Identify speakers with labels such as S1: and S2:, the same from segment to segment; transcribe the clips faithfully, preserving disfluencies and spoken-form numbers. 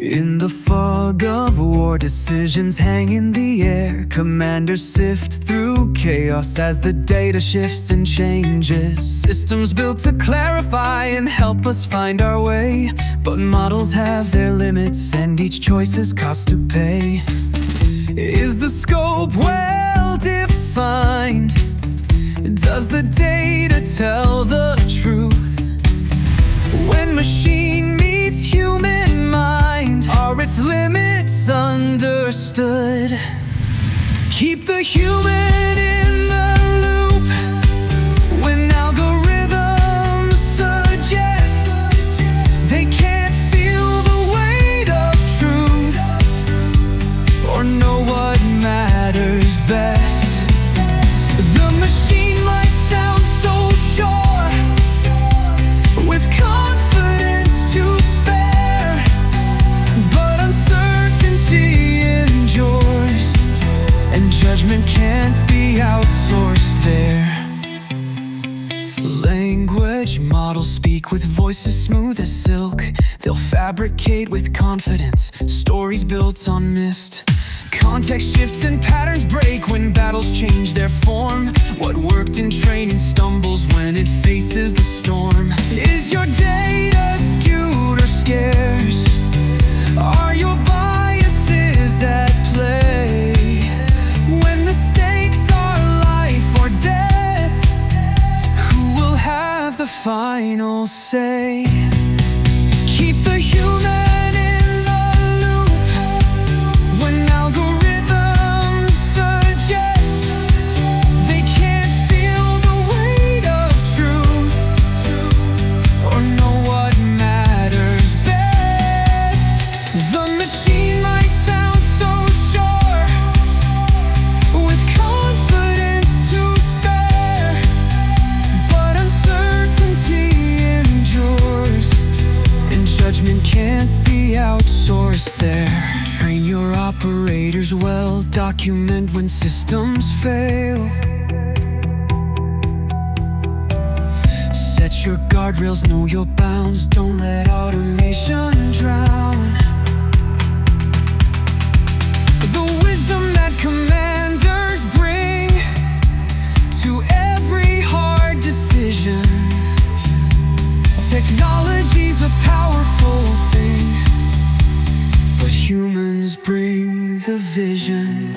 S1: In the fog of war, decisions hang in the air. Commanders sift through chaos as the data shifts and changes. Systems built to clarify and help us find our way, but models have their limits and each choice has cost to pay. Is the scope well defined? Does the data tell the truth? When machine meets human mind, are its limits understood? Keep the human in the loop when algorithms suggest they can't feel the weight of truth or know what matters best. The machine might sound so sure, with confidence to spare, but uncertainty endures, and judgment can't be outsourced there. Language models speak with voices smooth as silk. They'll fabricate with confidence stories built on mist. Context shifts and patterns break when battles change their form. What worked in training stumbles when it faces the storm. Is your data skewed or scarce? Are your biases at play? When the stakes are life or death, who will have the final say? Keep the human in the loop when algorithms suggest they can't feel the weight of truth or know what matters best. The machine might sound so sure, with confidence to spare, but uncertainty endures, and judgment can't be outsourced there. Train your operators well, document when systems fail. Set your guardrails, know your bounds, don't let automation drown. The wisdom that commanders bring to every hard decision. Technology's a powerful thing, but humans bring the vision.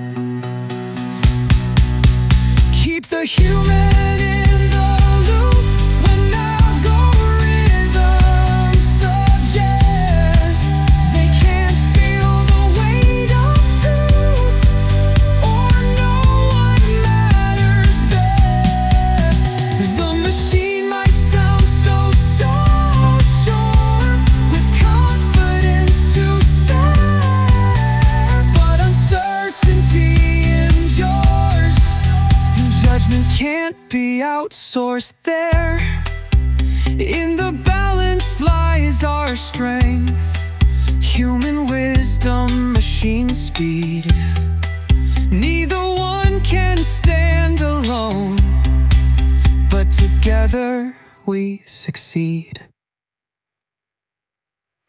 S1: Keep the human in the loop when algorithms suggest they can't feel the weight of truth or know what matters best. The machine might sound so so sure, with confidence to spare, but uncertainty endures, and judgment can't be outsourced there. In the balance lies our strength, human wisdom, machine speed. Neither one can stand alone, but together we succeed.